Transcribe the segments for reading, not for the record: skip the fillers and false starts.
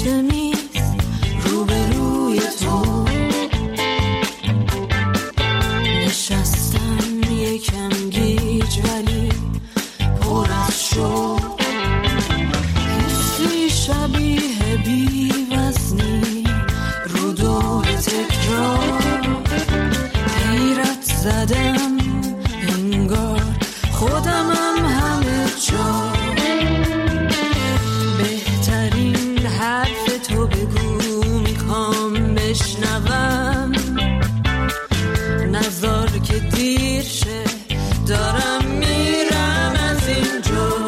پشت میز روبروی تو نشستم، یکم گیج ولی پر از شوق، حسی شبیه بی وزنی رو دور تکرار. حیرت زدم انگار خودمم همه جا. بهترین حرف تو بگو، میخوام بشنوم، نذار که دیر شه، دارم میرم از اینجا.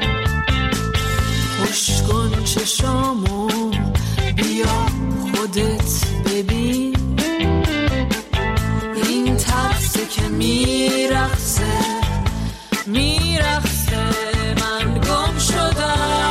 خوش کن چشامو، بیا خودت ببین، این ترسه که میرقصه میرقصه، من گم شدم.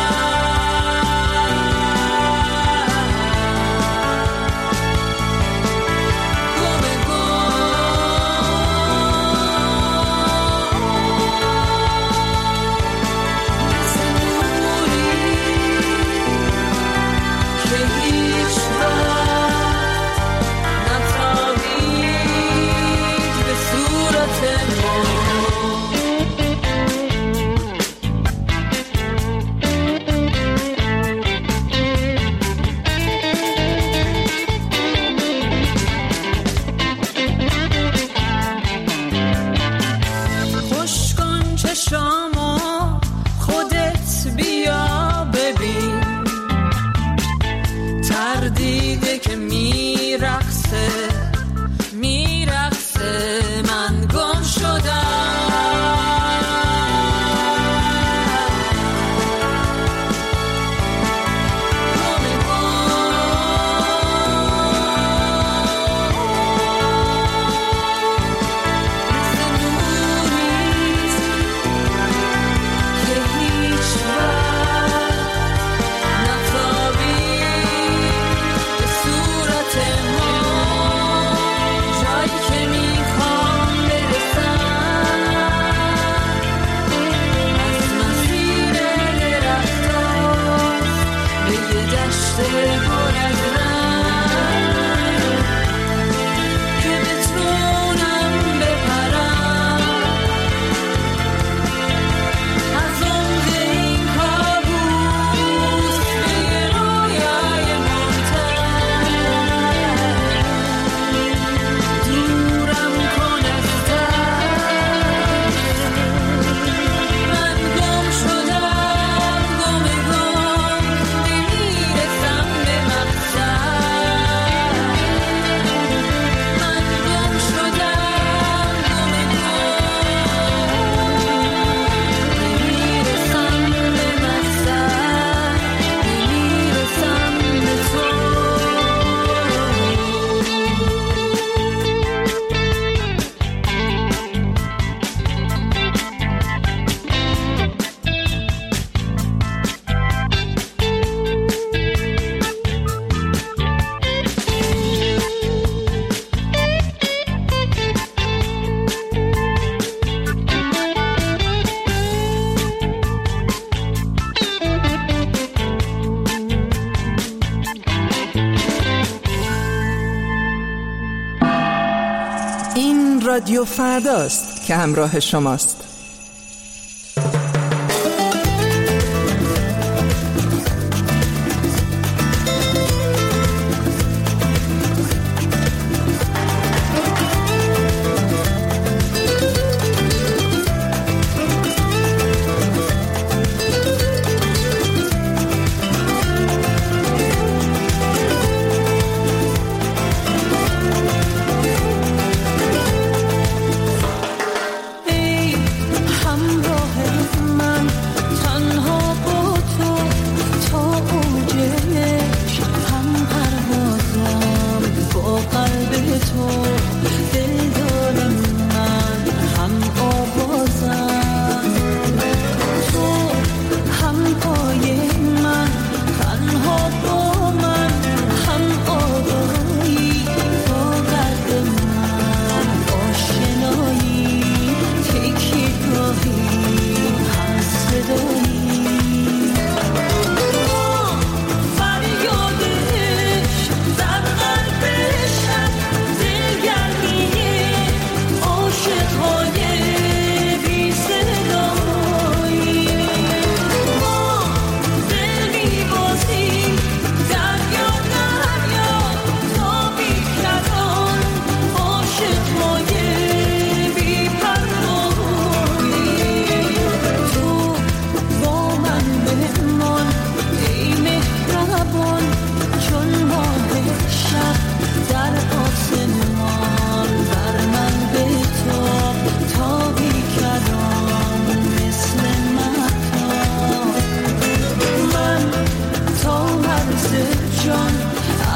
رادیو فرداست که همراه شماست.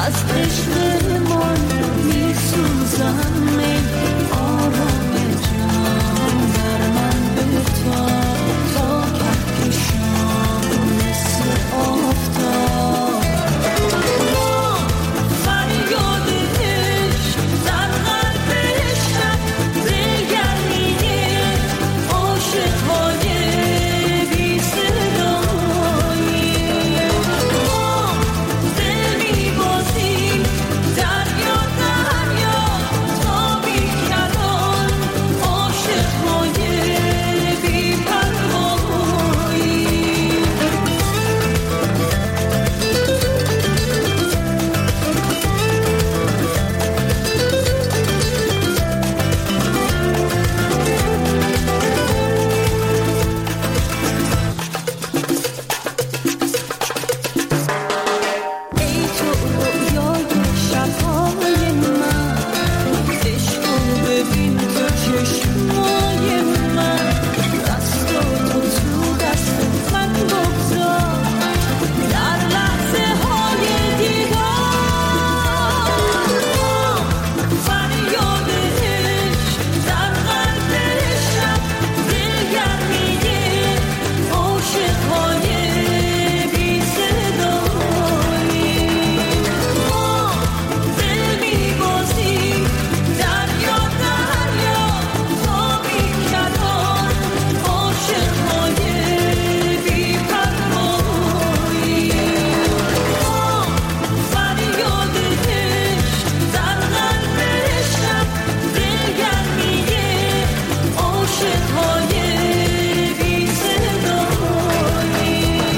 از عشقمان میسوزم من آرام جان در من بتاب تا کهکشان مثل آفتاب فریاد عشق در قلب شب دلگرمی عاشق‌های بی صدایی دل می‌بازیم دریا دریا تا بی‌کران عاشق‌های بی پروایی ای تو رویای شب‌های من عشق رو ببین تو چشمای من دستاتو تو دست من بگذار در لحظه های دیدار فریاد عشق در قلب شب دلگرمی عاشق‌های بی صدایی دل می‌بازیم دریا دریا تا بی‌کران عاشق‌های بی پروایی فریاد عشق در قلب شب دلگرمی عاشق‌های بی صدایی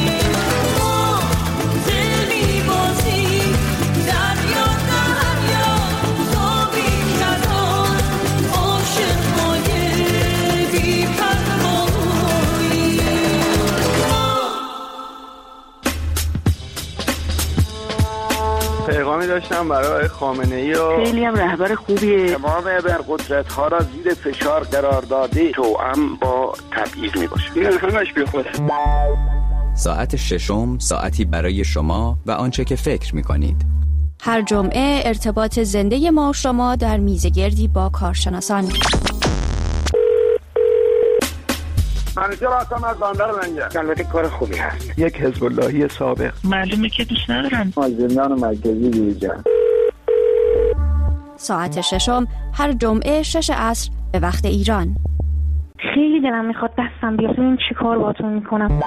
دل می‌بازیم دریا دریا تا بی‌کران عاشق‌های بی پروایی پیغامی داشتم برای خامنه‌ای و خیلی هم رهبر خوبیه. تمام ابرقدرت‌ها را زیر فشار قرار داده توأم با تبعیض میباشه. این همش بی خوده. ساعت ششم ساعتی برای شما و آنچه که فکر می‌کنید. هر جمعه ارتباط زنده ما و شما در میزگردی با کارشناسان. منیجر هستم از بندر منجر. البته کار خوبی هست. یک حزب اللهی سابق. معلومه که دوست ندارم. از زندان مرکزی بیرون. ساعت ششم هر جمعه 6 عصر به وقت ایران. خیلی دلم میخواد دستم بیاد. این چی کار باتون میکنم؟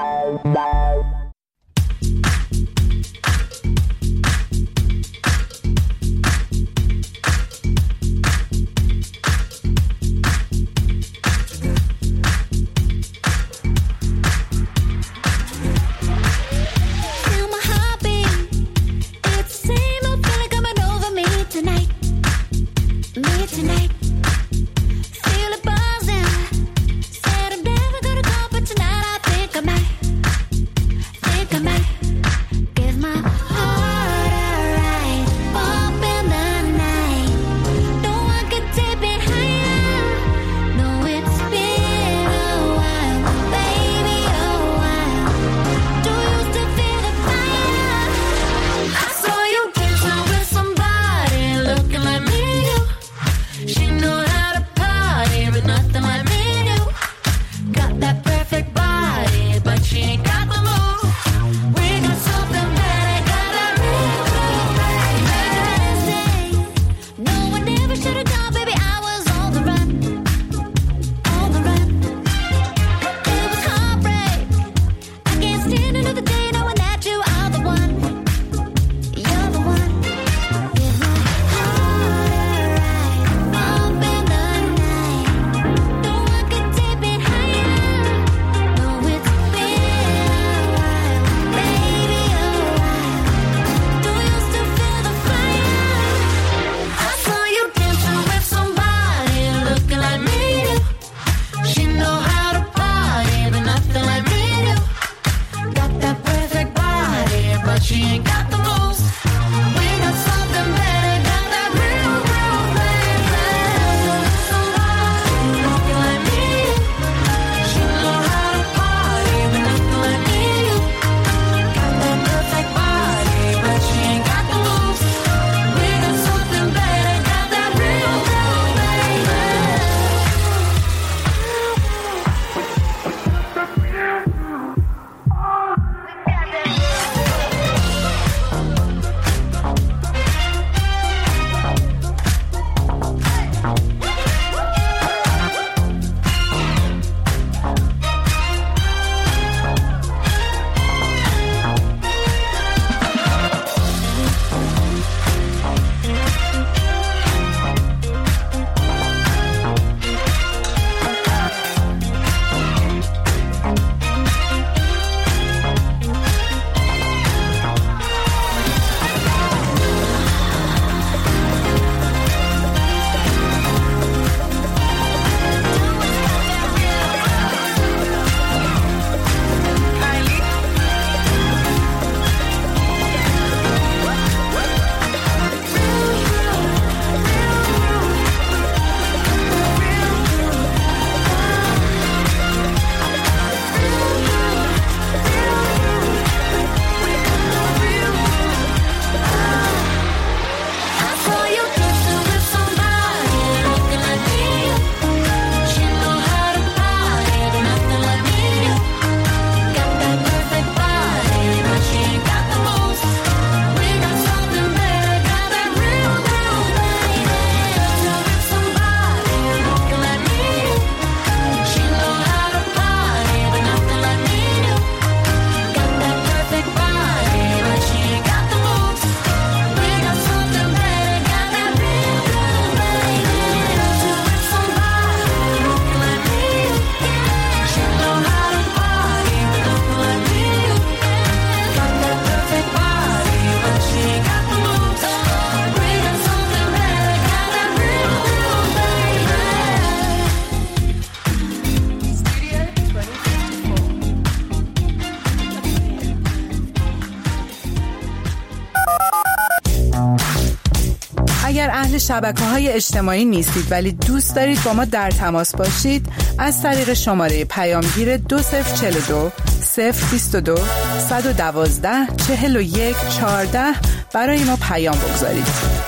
اهل شبکه‌های اجتماعی نیستید ولی دوست دارید با ما در تماس باشید، از طریق شماره پیامگیر 2042 022 112 41 14 برای ما پیام بگذارید.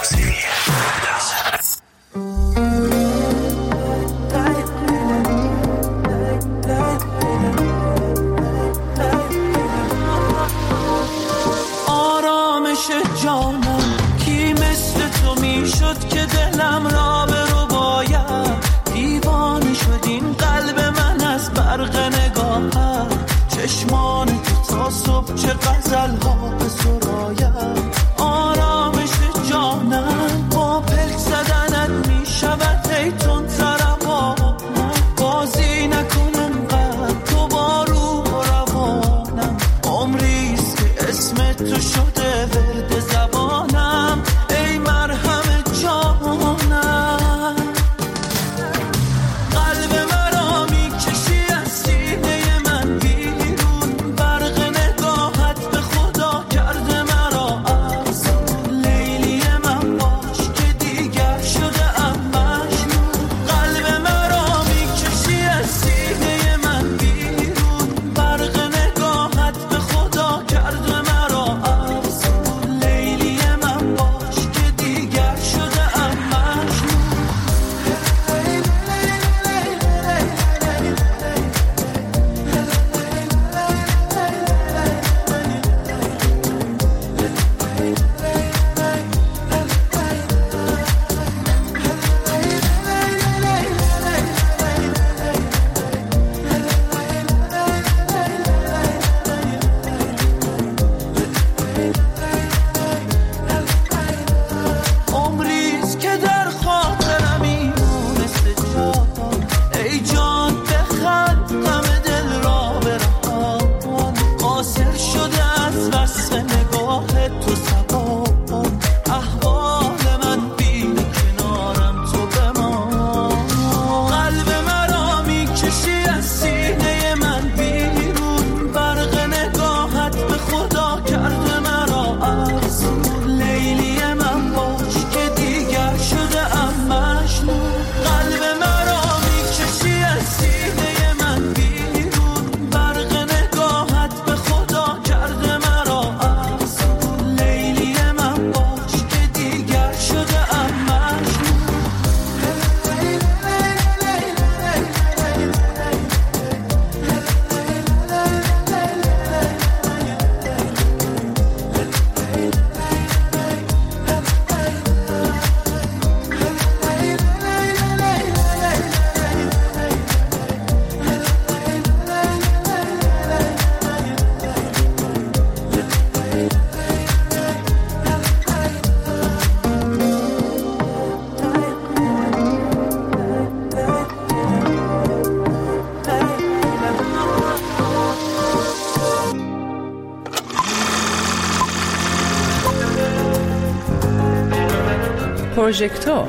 جانم کی مثل تو میشد که دلم را برو باید، دیوانه شد این قلب من از برق نگاهت، چشمان تو تا صبح چه غزل ها به سراید، آرامش جانم با پلک زدنت میشود ای تون تربانم، بازی نکنم قد تو با روح و روانم، عمریست که اسم تو شده ورد زبانم، ای مرهم جانم، قلب مرا میکشی از سینه من بیرون، برق نگاهت به خدا کرده مرا افسون، لیلی من باش که دیگر شده ام مجنون، قلب مرا میکشی از سینه من بیرون، برق نگاهت به خدا کرده مرا افسون، لیلی من باش که دیگر شده ام مجنون. عمریست که در خاطرم میمونست جان، ای جان بخند غم دل را برهان، قاصر شده از وصف نگاه تو زبان، احوال من بینه کنارم تو بمان، قلب مرا میکشی از سینه من بیرون، برق نگاهت به خدا کرده مرا افسون، لیلی من باش که دیگر شده ام مجنون، قلب مرا میکشی از سینه من بیرون، برق نگاهت به خدا کرده مرا افسون، لیلی من باش که دیگر شده ام مجنون. پروژکتور.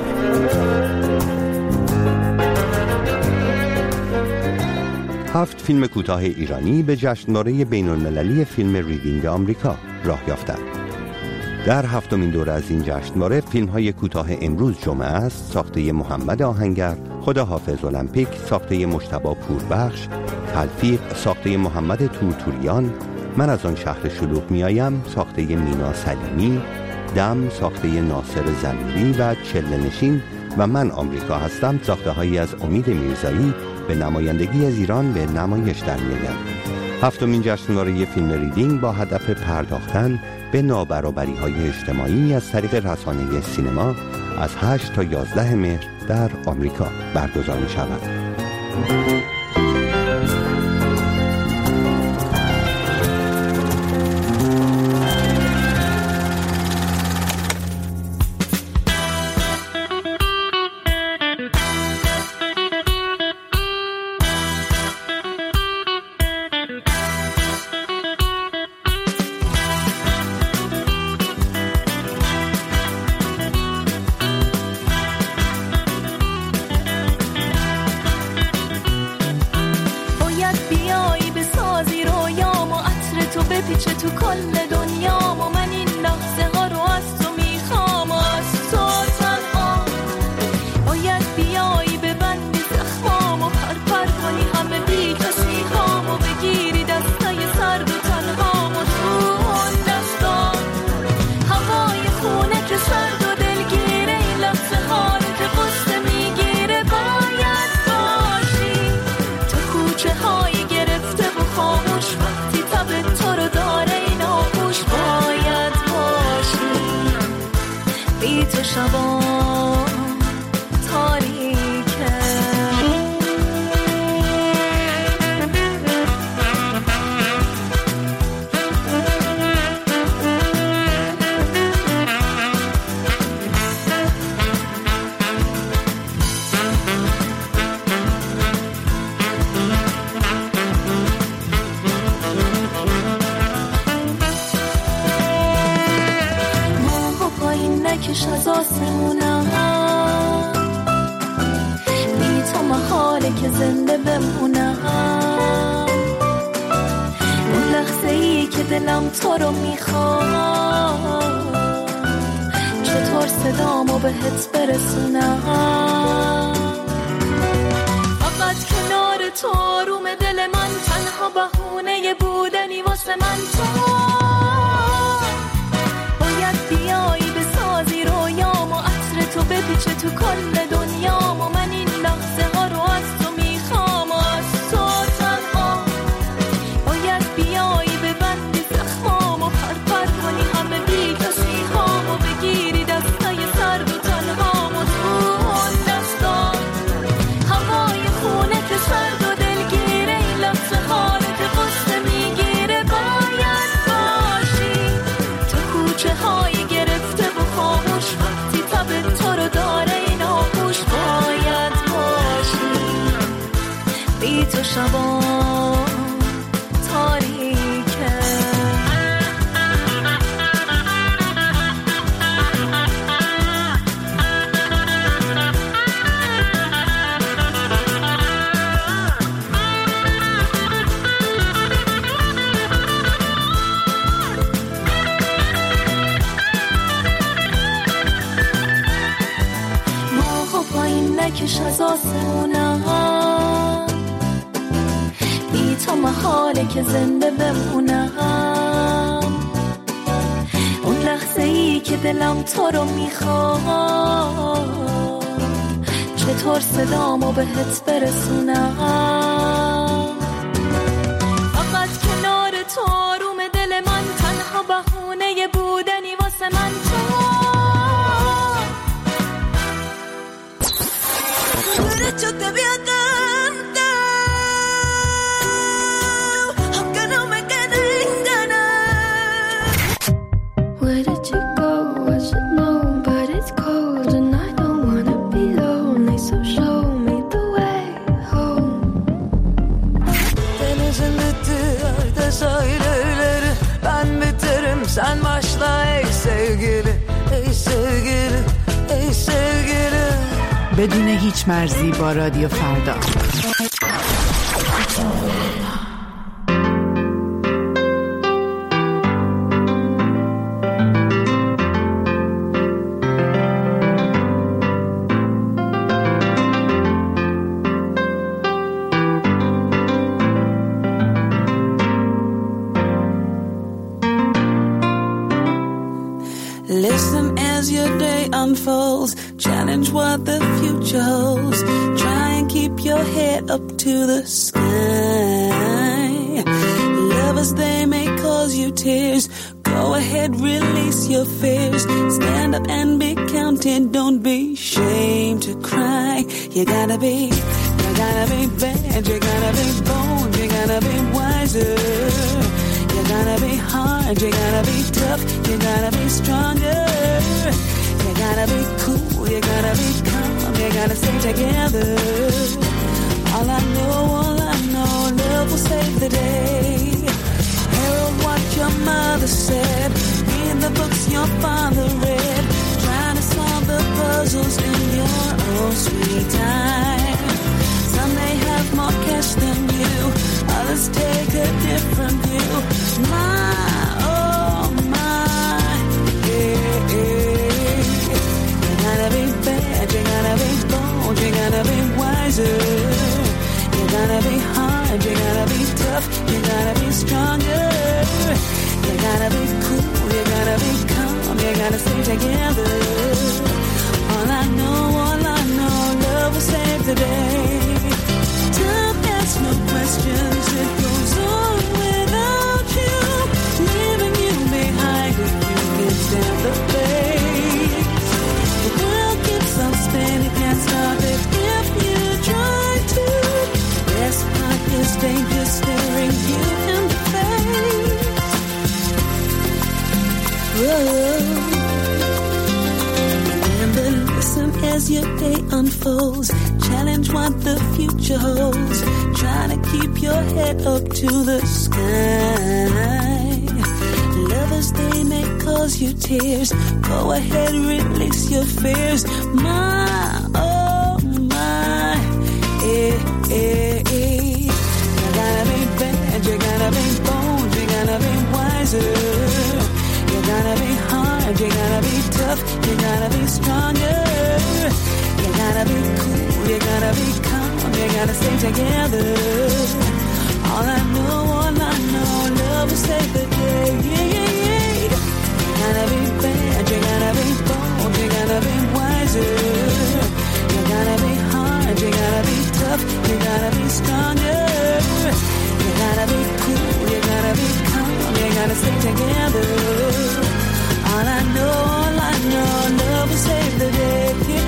هفت فیلم کوتاه ایرانی به جشنواره بین‌المللی فیلم ریدینگ آمریکا راه یافتند. در هفتمین دوره از این جشنواره فیلم‌های کوتاه امروز جمعه است ساخته محمد آهنگر، خداحافظ المپیک ساخته مجتبی پوربخش، تلفیق ساخته محمد تورتوریان، من از آن شهر شلوغ میایم ساخته مینا سلیمی، دم ساخته ناصر زمیری و چله‌نشین و من آمریکا هستم ساخته‌هایی از امید میرزایی به نمایندگی از ایران به نمایش در می‌آیند. هفتمین جشنواره فیلم ریدینگ با هدف پرداختن به نابرابری‌های اجتماعی از طریق رسانه سینما از 8 تا 11 مهر در آمریکا برگزار می‌شود. بپیچه تو کل دنیا و من این لحظه ها رو از تو میخوام و از تو تنها شبا تاریکه. نکش از آسمونم، بی تو محاله که زنده بمونم. اون لحظه ای که دلم تو رو میخواد، چطور صدامو بهت برسونم. فقط کنار تو آروم دل من، تنها بهونه بودنی واسه من. تو باید بیایی بسازی رویامو، عطر تو بپیچه تو کل دنیامو. من این لحظه ها رو از تو میخوام و از تو تنها. باید بیایی ببندی زخمامو، پرپر کنی همه بی کسی هامو، بگیری دستای سرد و تنهامو. تو اون دستا هوای خونه که سرد و دلگیره، این لحظه حالت قصه میگیره. باید باشی تو کوچه های گرفته و خاموش، وقتی تب تو رو داره این آغوش. باید باشی بی تو شبا تاریکه. نکش از آسمونم، بی تو محاله که زنده بمونم. اون لحظه ای که دلم تو رو میخواد، چطور صدامو بهت برسونم. فقط کنار تو آروم دل من، تنها بهونه بودنی واسه من. تو yo te voy a cantar, aunque no me queden ganas. Where did you go? I should know, but it's cold and I don't wanna be lonely, so show me the way home. Denizin bitti sahilleri, ben biterim sen başla ey sevgili, ey sevgili, ey sevgili. بدون هیچ مرزی با رادیو فردا. Listen as your day unfolds, challenge what the future holds. Try and keep your head up to the sky. Lovers, they may cause you tears. Go ahead, release your fears. Stand up and be counted. Don't be ashamed to cry. You gotta be bad. You gotta be bold. You gotta be wiser. You gotta be hard, you gotta be tough, you gotta be stronger. You gotta be cool, you gotta be calm, you gotta stay together. All I know, love will save the day. Herald what your mother said, read the books your father read. Trying to solve the puzzles in your own sweet time. Some may have more cash than you, others take a different view. My, oh my, yeah, yeah. You gotta be bad, you gotta be bold, you gotta be wiser. You gotta be hard, you gotta be tough, you gotta be stronger. You gotta be cool, you gotta be calm, you gotta stay together. All I know, love will save the day. Time asks no questions, it goes on without you, leaving you behind if you can stand the pace. And then listen as your day unfolds. Challenge what the future holds. Try to keep your head up to the sky. Lovers, they may cause you tears. Go ahead, release your fears. My, oh my, You gotta be bad, you gotta be bold, you gotta be wiser. You gotta be hard, you gotta be tough, you gotta be stronger. You gotta be cool, you gotta be calm, you gotta stay together. All I know, love will save the day. You gotta be bad, you gotta be bold, you gotta be wiser. You gotta be hard, you gotta be tough, you gotta be stronger. You gotta be cool, you gotta be calm, you gotta stay together. All I know, love will save the day.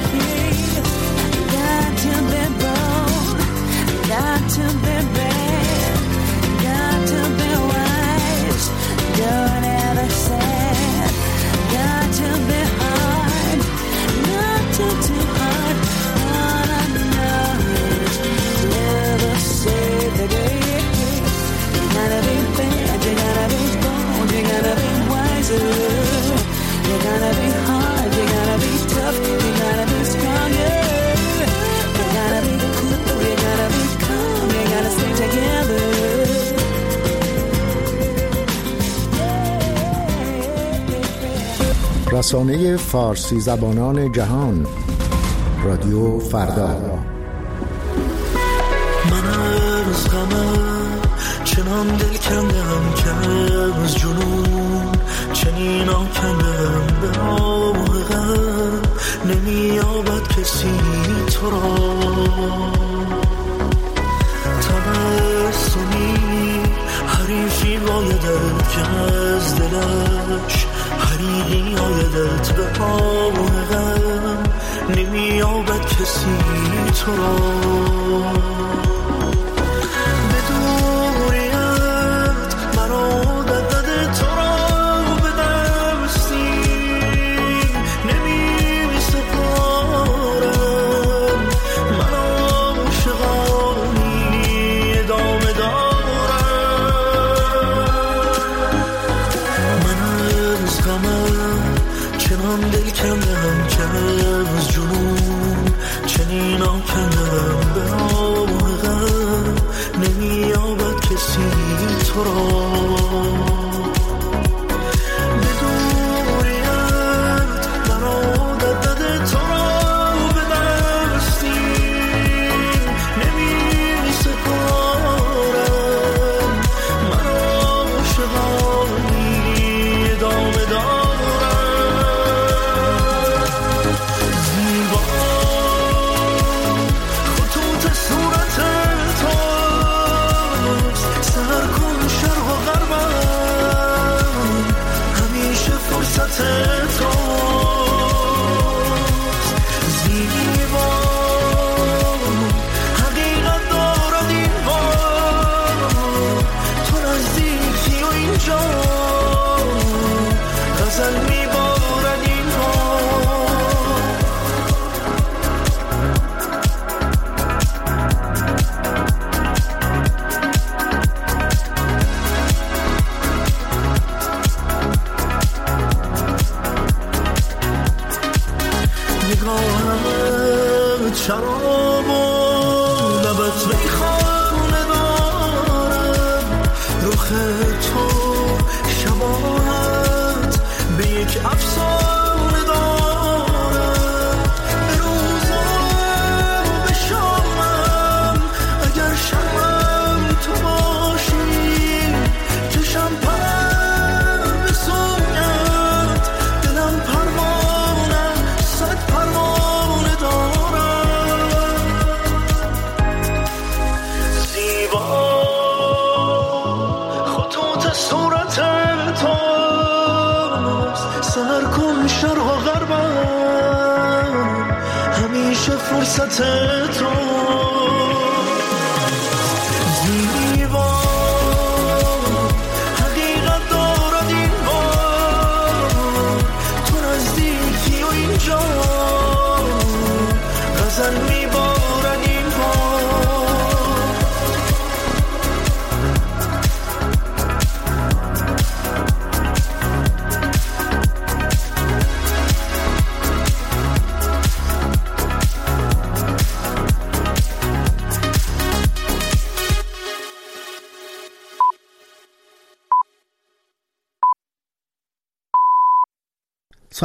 Got to be bold, got to be bad, got to be wise. Don't ever sad, got to be hard, not too hard. All I know is love will save the day. You gotta be bad, you gotta be bold, you gotta be wiser. You gotta be hard, you gotta be tough, you gotta be stronger. You gotta be cool, you gotta be calm, you gotta stay together. رسانه فارسی زبانان جهان، رادیو فردا. من از غمم چنان دل کندم که از جنون چنین آکندم به آه غم نمیابد کسی تو را. تبسمی حریفی بایدت که از دلش حریقی آیدت به آه غم نمیابد کسی تو را. به دوریت مرا دد تو را به دستی نمی سپارم. من عاشقانی ادامه دارم. من از غمم چنان دل کندم که از جنون چنین آکندم به آه غم نمیابد کسی تو را. به دوریت مرا دد تو را به دستی نمی سپارم. من عاشقانی ادامه دارم. زیبا خطوط صورت تو سر کن شرق و غربم همیشه فرصت تو. زیبا حقیقت دارد این بار تو نزدیکی و اینجا غزل میبارد این نگاهت شراب و لبت میخانه دارم. رخ تو شباهت به یک افسانه دارم. به روزم و به شامم اگر شبم تو باشی چشم پرم به سویت دلم پروانه صد پروانه دارم. زیبا خطوط صورت تو سر کن شرق و غربم همیشه فرصت تو.